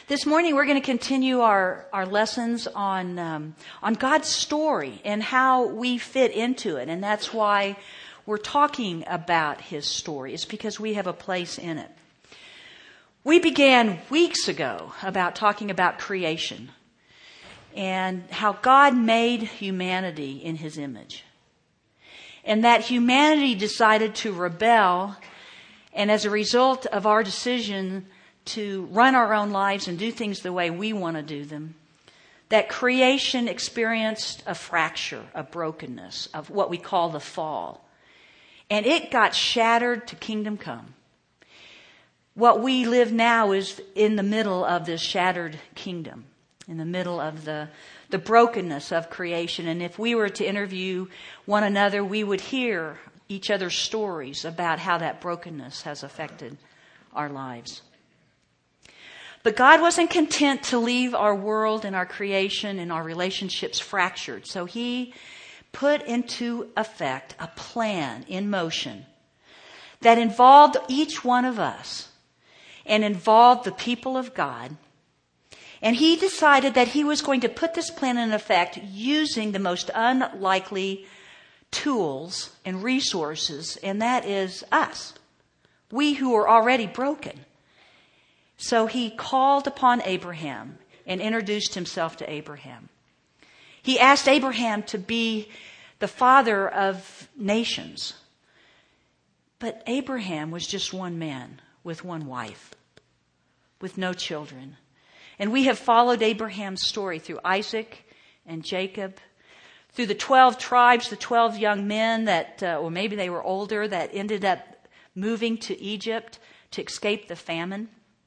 This morning we're going to continue our lessons on God's story and how we fit into it. And that's why we're talking about His story. It's because we have a place in it. We began weeks ago about talking about creation and how God made humanity in His image. And that humanity decided to rebel, and as a result of our decision to run our own lives and do things the way we want to do them, that creation experienced a fracture, a brokenness of what we call the fall. And it got shattered to kingdom come. What we live now is in the middle of this shattered kingdom, in the middle of the brokenness of creation. And if we were to interview one another, we would hear each other's stories about how that brokenness has affected our lives. But God wasn't content to leave our world and our creation and our relationships fractured. So He put into effect a plan in motion that involved each one of us and involved the people of God. And He decided that He was going to put this plan in effect using the most unlikely tools and resources, and that is us. We who are already broken. So He called upon Abraham and introduced Himself to Abraham. He asked Abraham to be the father of nations. But Abraham was just one man with one wife, with no children. And we have followed Abraham's story through Isaac and Jacob, through the 12 tribes, the 12 young men that, or maybe they were older, that ended up moving to Egypt to escape the famine.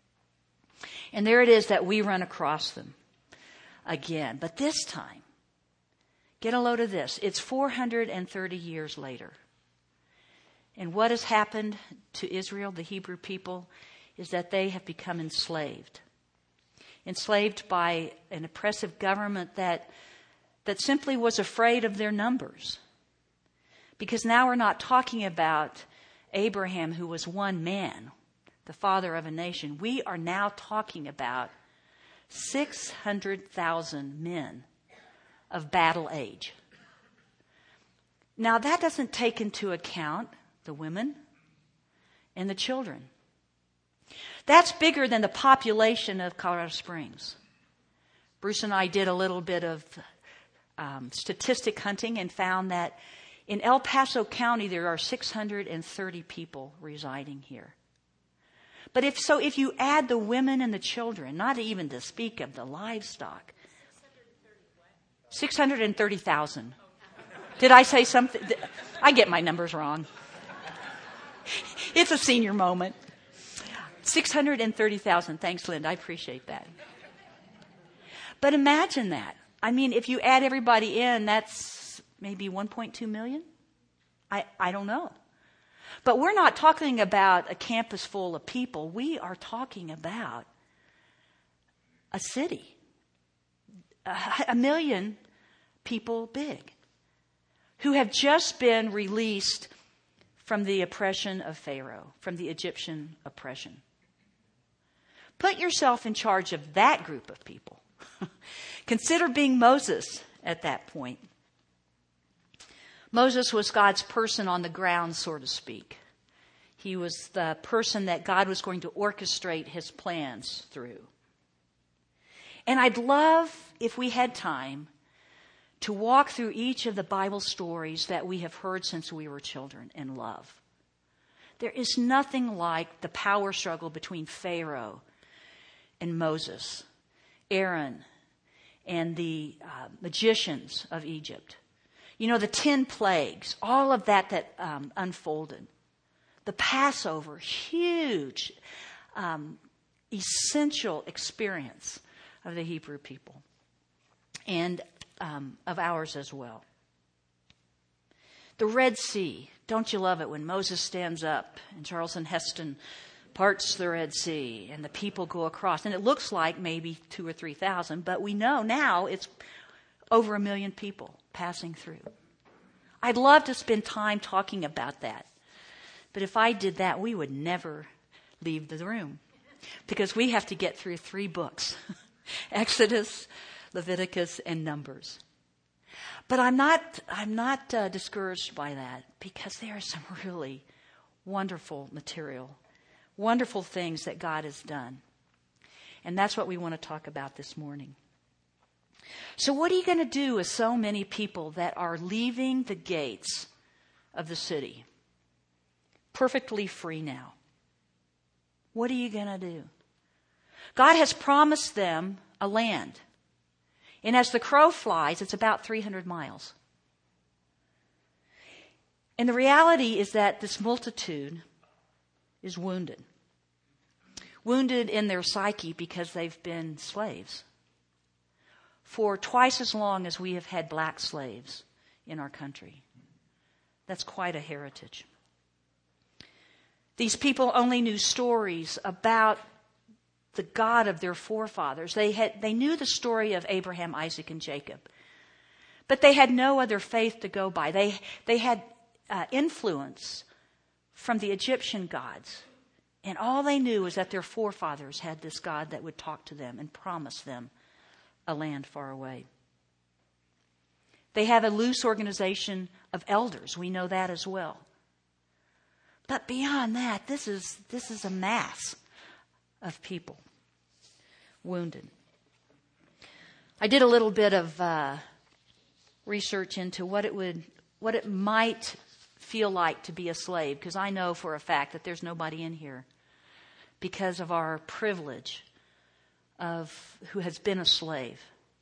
And there it is that we run across them again. But this time, get a load of this. It's 430 years later. And what has happened to Israel, the Hebrew people, is that they have become enslaved. Enslaved by an oppressive government that simply was afraid of their numbers. Because now we're not talking about Abraham, who was one man, the father of a nation. We are now talking about 600,000 men of battle age. Now that doesn't take into account the women and the children. That's bigger than the population of Colorado Springs. Bruce and I did a little bit of statistic hunting and found that in El Paso County there are 630 people residing here. But if you add the women and the children, not even to speak of the livestock, 630,000. Did I say something? I get my numbers wrong. It's a senior moment. 630,000. Thanks, Linda. I appreciate that. But imagine that. I mean, if you add everybody in, that's maybe 1.2 million? I don't know. But we're not talking about a campus full of people. We are talking about a city. 1 million people big. Who have just been released from the oppression of Pharaoh, from the Egyptian oppression. Put yourself in charge of that group of people. Consider being Moses at that point. Moses was God's person on the ground, so to speak. He was the person that God was going to orchestrate His plans through. And I'd love, if we had time, to walk through each of the Bible stories that we have heard since we were children and love. There is nothing like the power struggle between Pharaoh and Moses, Aaron, and the magicians of Egypt. You know, the 10 plagues, all of that unfolded. The Passover, huge, essential experience of the Hebrew people and of ours as well. The Red Sea, don't you love it when Moses stands up and Charlton Heston parts the Red Sea and the people go across. And it looks like maybe 2,000 or 3,000, but we know now it's over 1 million people passing through. I'd love to spend time talking about that. But if I did that, we would never leave the room. because we have to get through 3 books, Exodus, Leviticus, and Numbers. But I'm not discouraged by that, because there is some really wonderful material, wonderful things that God has done. And that's what we want to talk about this morning. So what are you going to do with so many people that are leaving the gates of the city, perfectly free now? What are you going to do? God has promised them a land. And as the crow flies, it's about 300 miles. And the reality is that this multitude is wounded. Wounded in their psyche because they've been slaves for twice as long as we have had black slaves in our country. That's quite a heritage. These people only knew stories about the God of their forefathers. They knew the story of Abraham, Isaac, and Jacob. But they had no other faith to go by. They had influence from the Egyptian gods. And all they knew was that their forefathers had this God that would talk to them and promise them a land far away. They have a loose organization of elders. We know that as well. But beyond that, this is a mass of people wounded. I did a little bit of research into what it might feel like to be a slave, because I know for a fact that there's nobody in here because of our privilege of who has been a slave.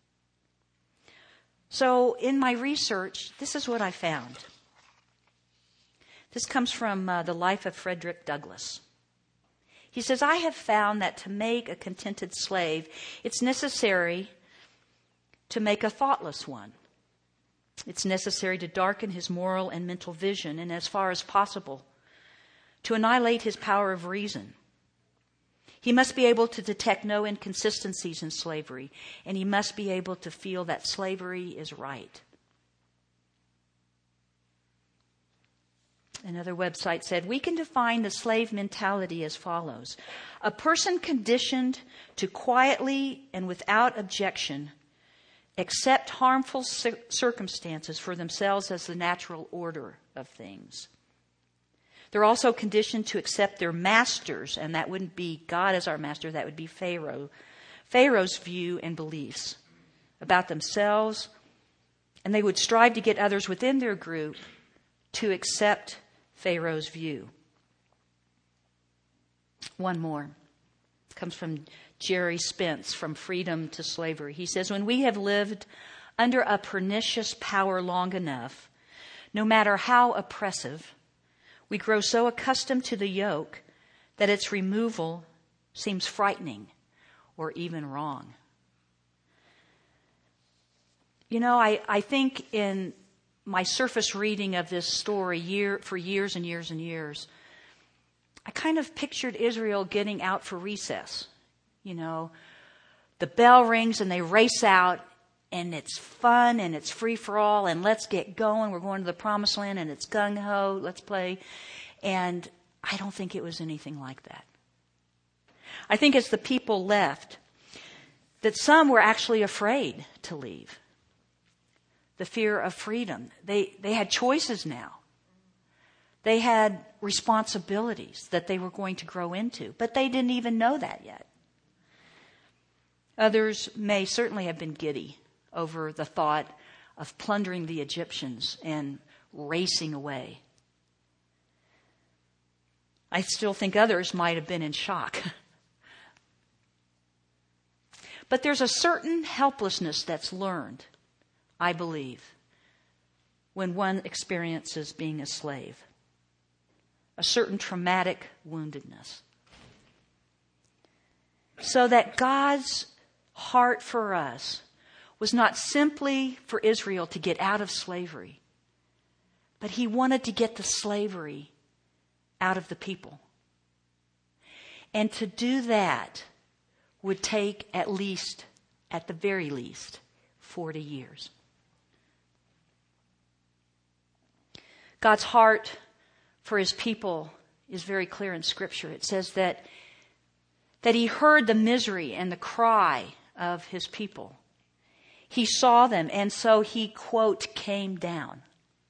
So in my research, this is what I found. This comes from the life of Frederick Douglass. He says, I have found that to make a contented slave, it's necessary to make a thoughtless one. It's necessary to darken his moral and mental vision, and as far as possible, to annihilate his power of reason. He must be able to detect no inconsistencies in slavery, and he must be able to feel that slavery is right. Another website said, we can define the slave mentality as follows. A person conditioned to quietly and without objection accept harmful circumstances for themselves as the natural order of things. They're also conditioned to accept their masters, and that wouldn't be God as our master, that would be Pharaoh. Pharaoh's view and beliefs about themselves, and they would strive to get others within their group to accept Pharaoh's view. One more. It comes from Jerry Spence, From Freedom to Slavery. He says, when we have lived under a pernicious power long enough, no matter how oppressive, we grow so accustomed to the yoke that its removal seems frightening or even wrong. You know, I think in my surface reading of this story for years and years and years, I kind of pictured Israel getting out for recess. You know, the bell rings and they race out, and it's fun and it's free for all, and let's get going. We're going to the promised land, and it's gung ho. Let's play. And I don't think it was anything like that. I think as the people left, that some were actually afraid to leave. The fear of freedom. They had choices now. They had responsibilities that they were going to grow into, but they didn't even know that yet. Others may certainly have been giddy over the thought of plundering the Egyptians and racing away. I still think others might have been in shock. But there's a certain helplessness that's learned, I believe, when one experiences being a slave. A certain traumatic woundedness. So that God's heart for us was not simply for Israel to get out of slavery, but he wanted to get the slavery out of the people. And to do that would take at the very least, 40 years. God's heart for his people is very clear in Scripture. It says that that he heard the misery and the cry of his people. He saw them, and so he, quote, came down.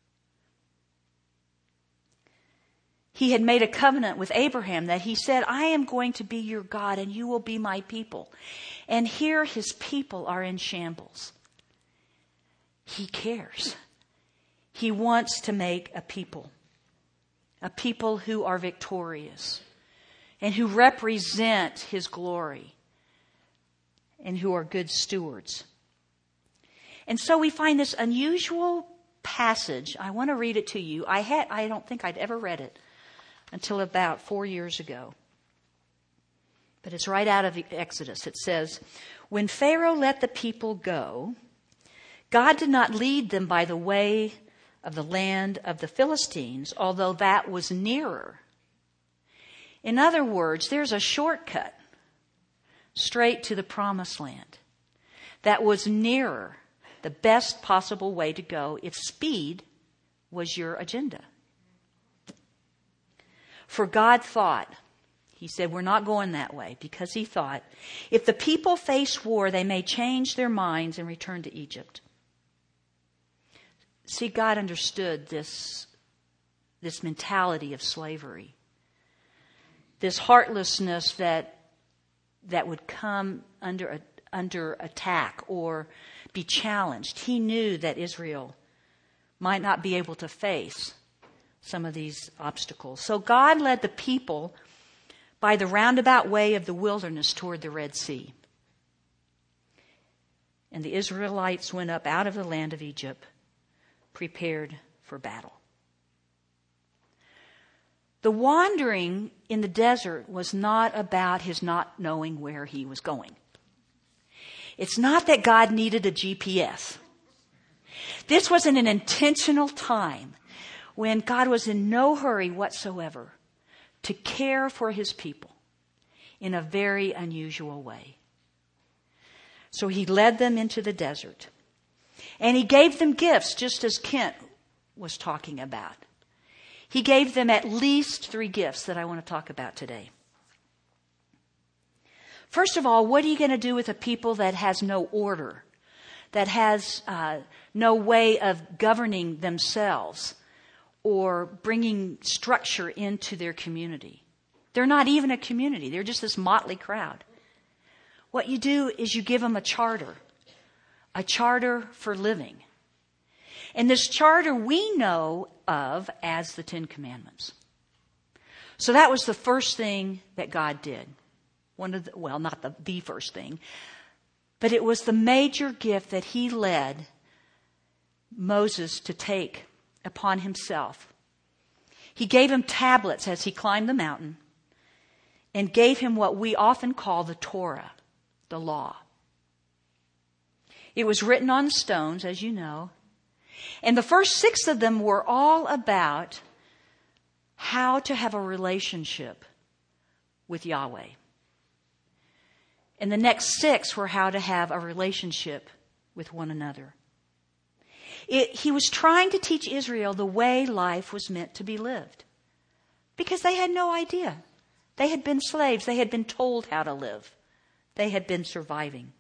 He had made a covenant with Abraham that he said, I am going to be your God and you will be my people. And here his people are in shambles. He cares. He wants to make a people who are victorious and who represent his glory and who are good stewards. And so we find this unusual passage. I want to read it to you. I don't think I'd ever read it until about 4 years ago. But it's right out of Exodus. It says, when Pharaoh let the people go, God did not lead them by the way of the land of the Philistines, although that was nearer. In other words, there's a shortcut straight to the promised land that was nearer, the best possible way to go if speed was your agenda. For God thought, he said, we're not going that way, because he thought, if the people face war, they may change their minds and return to Egypt. See, God understood this mentality of slavery, this heartlessness that would come under attack or be challenged. He knew that Israel might not be able to face some of these obstacles. So God led the people by the roundabout way of the wilderness toward the Red Sea. And the Israelites went up out of the land of Egypt, prepared for battle. The wandering in the desert was not about his not knowing where he was going. It's not that God needed a GPS. This was an intentional time when God was in no hurry whatsoever to care for his people in a very unusual way. So he led them into the desert. And he gave them gifts, just as Kent was talking about. He gave them at least 3 gifts that I want to talk about today. First of all, what are you going to do with a people that has no order, that has no way of governing themselves or bringing structure into their community? They're not even a community. They're just this motley crowd. What you do is you give them a charter for living. And this charter we know of as the 10 Commandments. So that was the first thing that God did. Not the first thing, but it was the major gift that he led Moses to take upon himself. He gave him tablets as he climbed the mountain and gave him what we often call the Torah, the law. It was written on stones, as you know, and the first 6 of them were all about how to have a relationship with Yahweh. And the next 6 were how to have a relationship with one another. He was trying to teach Israel the way life was meant to be lived, because they had no idea. They had been slaves. They had been told how to live. They had been surviving.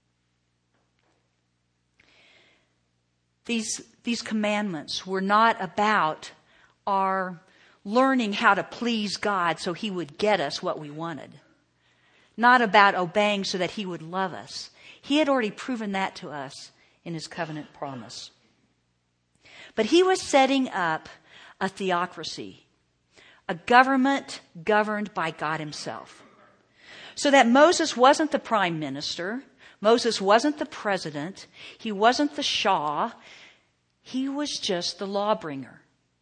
These commandments were not about our learning how to please God so he would get us what we wanted. Not about obeying so that he would love us. He had already proven that to us in his covenant promise. But he was setting up a theocracy, a government governed by God himself. So that Moses wasn't the prime minister, Moses wasn't the president, he wasn't the Shah, he was just the lawbringer.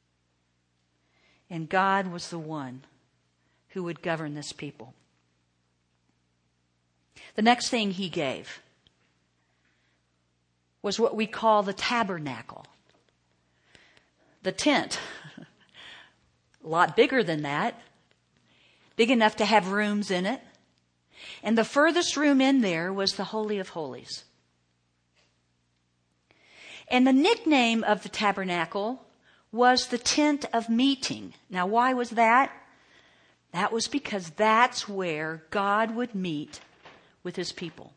And God was the one who would govern this people. The next thing he gave was what we call the tabernacle. The tent. A lot bigger than that. Big enough to have rooms in it. And the furthest room in there was the Holy of Holies. And the nickname of the tabernacle was the tent of meeting. Now, why was that? That was because that's where God would meet with his people.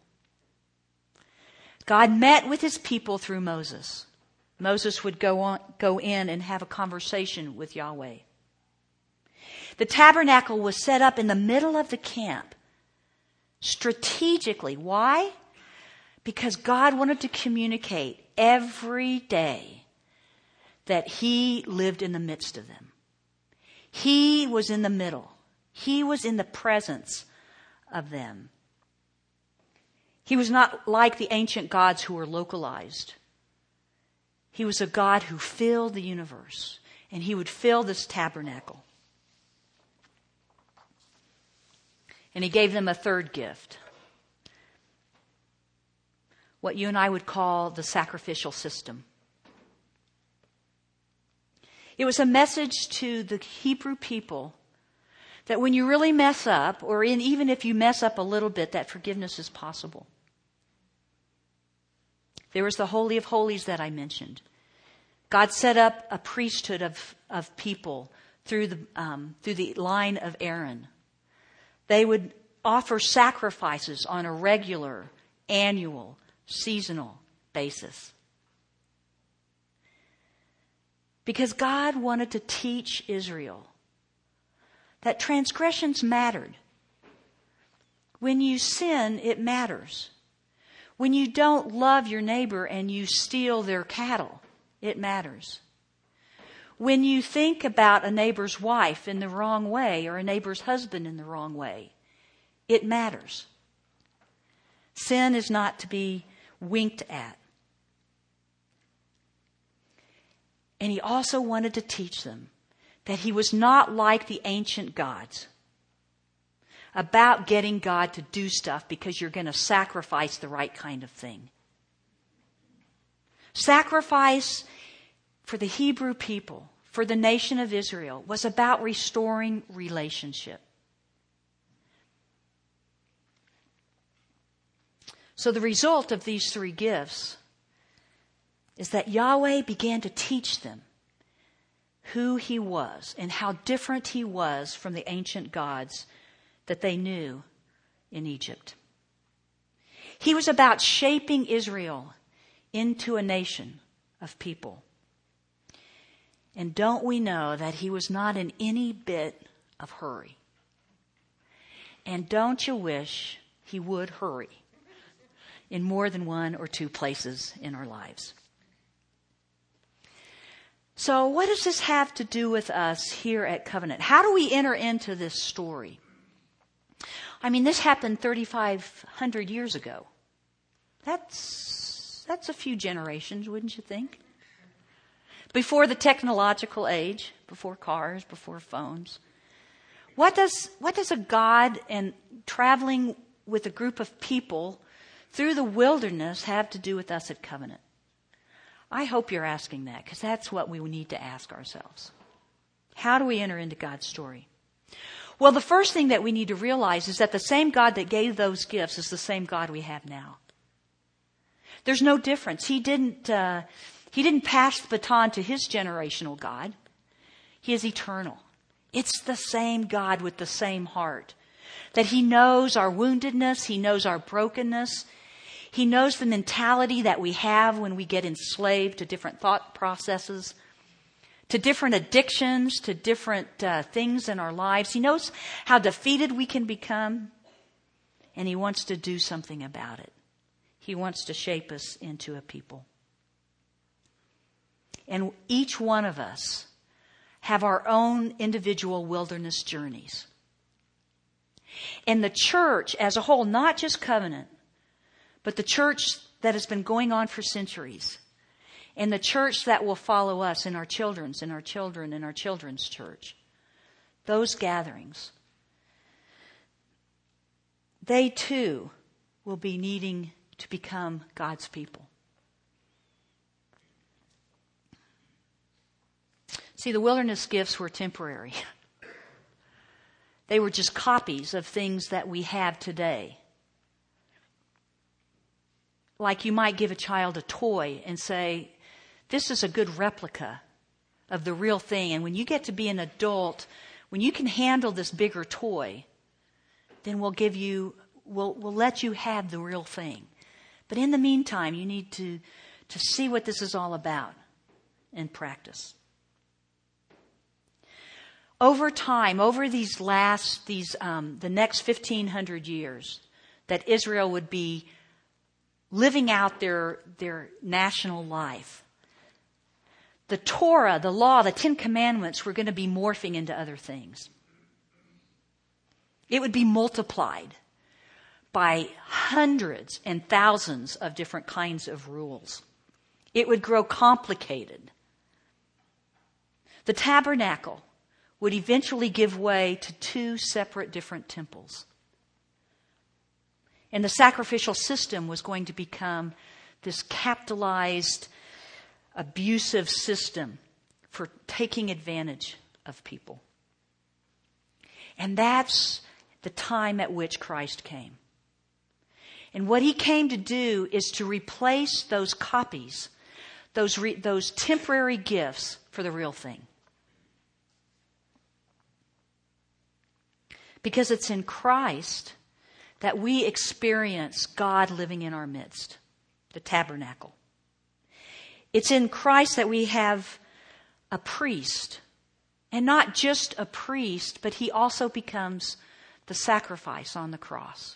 God met with his people through Moses. Moses would go in and have a conversation with Yahweh. The tabernacle was set up in the middle of the camp strategically. Why? Because God wanted to communicate every day that he lived in the midst of them. He was in the middle. He was in the presence of them. He was not like the ancient gods who were localized. He was a God who filled the universe, and he would fill this tabernacle. And he gave them a third gift, what you and I would call the sacrificial system. It was a message to the Hebrew people that when you really mess up, or even if you mess up a little bit, that forgiveness is possible. There was the Holy of Holies that I mentioned. God set up a priesthood of people through the line of Aaron. They would offer sacrifices on a regular, annual, seasonal basis. Because God wanted to teach Israel that transgressions mattered. When you sin, it matters. When you don't love your neighbor and you steal their cattle, it matters. When you think about a neighbor's wife in the wrong way or a neighbor's husband in the wrong way, it matters. Sin is not to be winked at. And he also wanted to teach them that he was not like the ancient gods about getting God to do stuff because you're going to sacrifice the right kind of thing. Sacrifice for the Hebrew people, for the nation of Israel, was about restoring relationship. So the result of these three gifts is that Yahweh began to teach them who he was and how different he was from the ancient gods that they knew in Egypt. He was about shaping Israel into a nation of people. And don't we know that he was not in any bit of hurry? And don't you wish he would hurry in more than one or two places in our lives? So what does this have to do with us here at Covenant? How do we enter into this story? I mean, this happened 3,500 years ago. That's a few generations, wouldn't you think? Before the technological age, before cars, before phones. What does a God and traveling with a group of people through the wilderness have to do with us at Covenant? I hope you're asking that, because that's what we need to ask ourselves. How do we enter into God's story? Well, the first thing that we need to realize is that the same God that gave those gifts is the same God we have now. There's no difference. He didn't pass the baton to his generational God. He is eternal. It's the same God with the same heart. That he knows our woundedness. He knows our brokenness. He knows the mentality that we have when we get enslaved to different thought processes, to different addictions, to different things in our lives. He knows how defeated we can become, and he wants to do something about it. He wants to shape us into a people. And each one of us have our own individual wilderness journeys. And the church as a whole, not just Covenant, but the church that has been going on for centuries, and the church that will follow us in our children's, and our children, and our children's church, those gatherings, they too will be needing to become God's people. See, the wilderness gifts were temporary. They were just copies of things that we have today. Like you might give a child a toy and say, this is a good replica of the real thing. And when you get to be an adult, When you can handle this bigger toy, then we'll let you have the real thing. But in the meantime, you need to see what this is all about and practice. Over time, over the next 1,500 years, that Israel would be living out their national life, the Torah, the law, the Ten Commandments were going to be morphing into other things. It would be multiplied by hundreds and thousands of different kinds of rules. It would grow complicated. The tabernacle would eventually give way to 2 separate different temples. And the sacrificial system was going to become this capitalized, abusive system for taking advantage of people. And that's the time at which Christ came. And what he came to do is to replace those copies, those temporary gifts for the real thing. Because it's in Christ that we experience God living in our midst, the tabernacle. It's in Christ that we have a priest, and not just a priest, but he also becomes the sacrifice on the cross.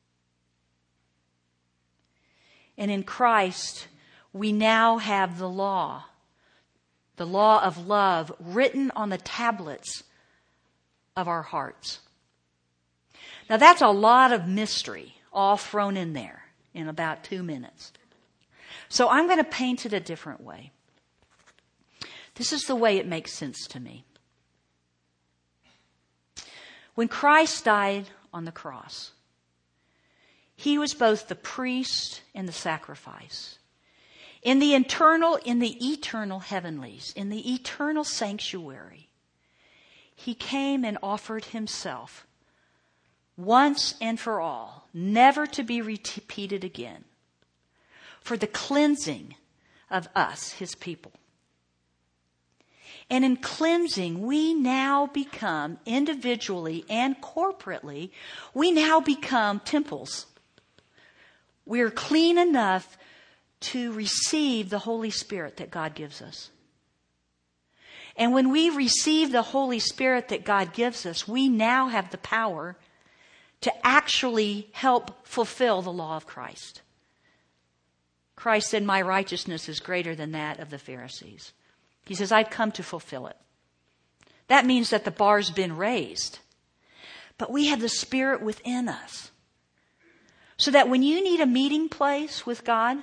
And in Christ, we now have the law of love written on the tablets of our hearts. Now that's a lot of mystery all thrown in there in about 2 minutes. So I'm going to paint it a different way. This is the way it makes sense to me. When Christ died on the cross, he was both the priest and the sacrifice. In the eternal heavenlies, in the eternal sanctuary, he came and offered himself once and for all, never to be repeated again, for the cleansing of us, his people. And in cleansing, we now become, individually and corporately, we now become temples. We're clean enough to receive the Holy Spirit that God gives us. And when we receive the Holy Spirit that God gives us, we now have the power to actually help fulfill the law of Christ. Christ said, "My righteousness is greater than that of the Pharisees." He says, "I've come to fulfill it." That means that the bar's been raised. But we have the Spirit within us. So that when you need a meeting place with God,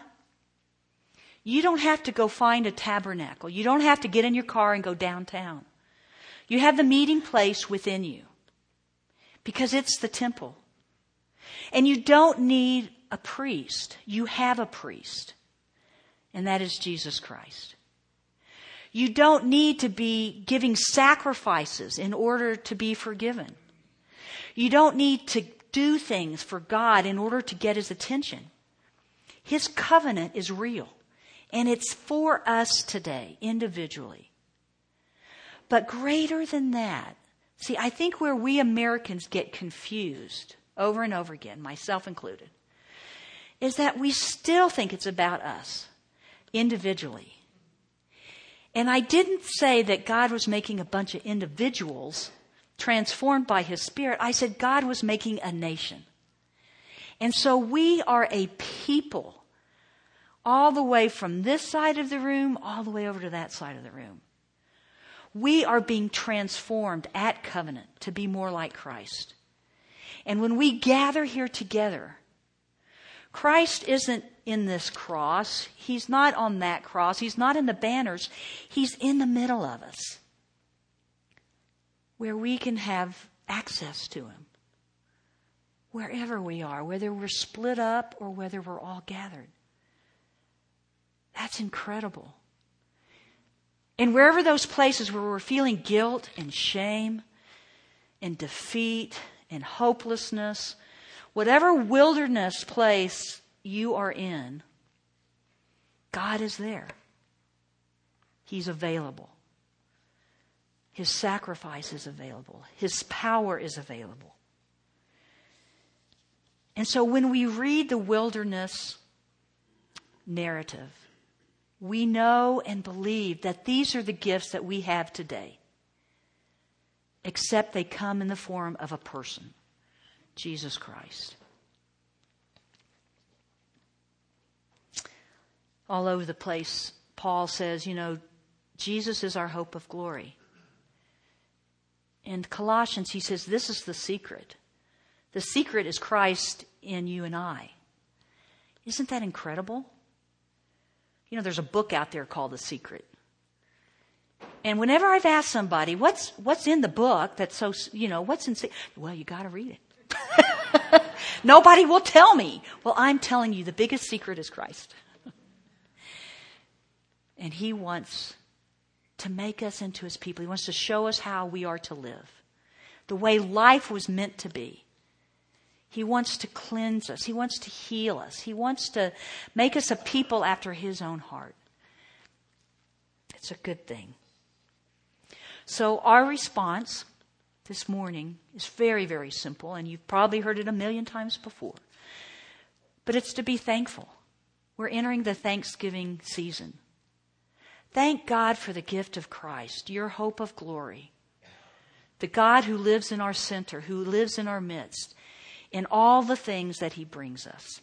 you don't have to go find a tabernacle. You don't have to get in your car and go downtown. You have the meeting place within you. Because it's the temple. And you don't need a priest. You have a priest. And that is Jesus Christ. You don't need to be giving sacrifices in order to be forgiven. You don't need to do things for God in order to get his attention. His covenant is real. And it's for us today, individually. But greater than that, see, I think where we Americans get confused over and over again, myself included, is that we still think it's about us individually. And I didn't say that God was making a bunch of individuals transformed by his Spirit. I said God was making a nation. And so we are a people all the way from this side of the room all the way over to that side of the room. We are being transformed at Covenant to be more like Christ. And when we gather here together, Christ isn't in this cross. He's not on that cross. He's not in the banners. He's in the middle of us, where we can have access to him. Wherever we are, whether we're split up or whether we're all gathered. That's incredible. And wherever those places where we're feeling guilt and shame and defeat and hopelessness, whatever wilderness place you are in, God is there. He's available. His sacrifice is available. His power is available. And so when we read the wilderness narrative, we know and believe that these are the gifts that we have today, except they come in the form of a person, Jesus Christ. All over the place, Paul says, Jesus is our hope of glory. In Colossians, he says, this is the secret. The secret is Christ in you and I. Isn't that incredible? There's a book out there called The Secret. And whenever I've asked somebody, what's in the book that's so, what's in, well, you got to read it. Nobody will tell me. Well, I'm telling you, the biggest secret is Christ. And He wants to make us into His people. He wants to show us how we are to live, the way life was meant to be. He wants to cleanse us. He wants to heal us. He wants to make us a people after His own heart. It's a good thing. So our response this morning is very, very simple, and you've probably heard it a million times before. But it's to be thankful. We're entering the Thanksgiving season. Thank God for the gift of Christ, your hope of glory. The God who lives in our center, who lives in our midst, in all the things that He brings us.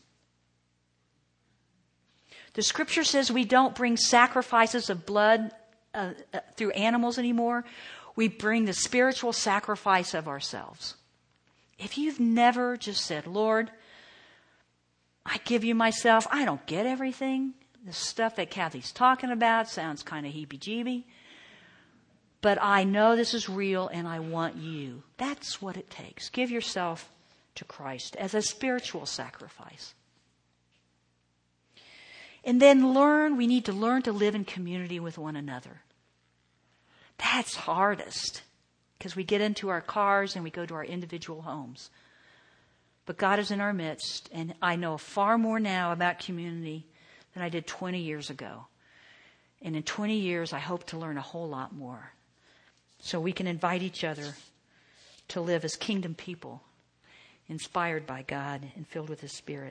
The Scripture says we don't bring sacrifices of blood through animals anymore. We bring the spiritual sacrifice of ourselves. If you've never just said, Lord, I give you myself. I don't get everything. The stuff that Kathy's talking about sounds kind of heebie-jeebie. But I know this is real and I want you. That's what it takes. Give yourself to Christ as a spiritual sacrifice. And then we need to learn to live in community with one another. That's hardest because we get into our cars and we go to our individual homes. But God is in our midst, and I know far more now about community than I did 20 years ago. And in 20 years, I hope to learn a whole lot more. So we can invite each other to live as kingdom people, inspired by God and filled with His Spirit.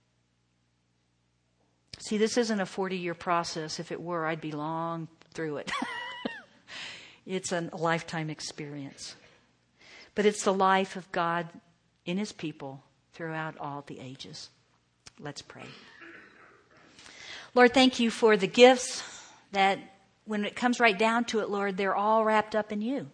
See, this isn't a 40-year process. If it were, I'd be long through it. It's a lifetime experience. But it's the life of God in His people throughout all the ages. Let's pray. Lord, thank you for the gifts that when it comes right down to it, Lord, they're all wrapped up in you.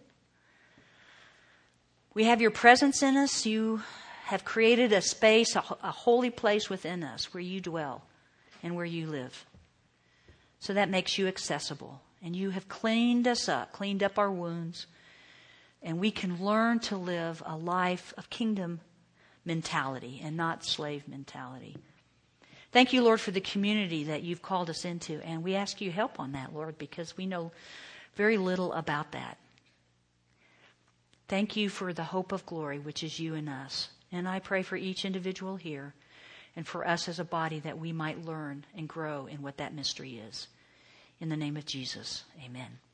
We have your presence in us. You have created a space, a holy place within us where you dwell and where you live. So that makes you accessible. And you have cleaned us up, cleaned up our wounds. And we can learn to live a life of kingdom mentality and not slave mentality. Thank you, Lord, for the community that you've called us into. And we ask you help on that, Lord, because we know very little about that. Thank you for the hope of glory, which is you and us. And I pray for each individual here and for us as a body that we might learn and grow in what that mystery is. In the name of Jesus, amen.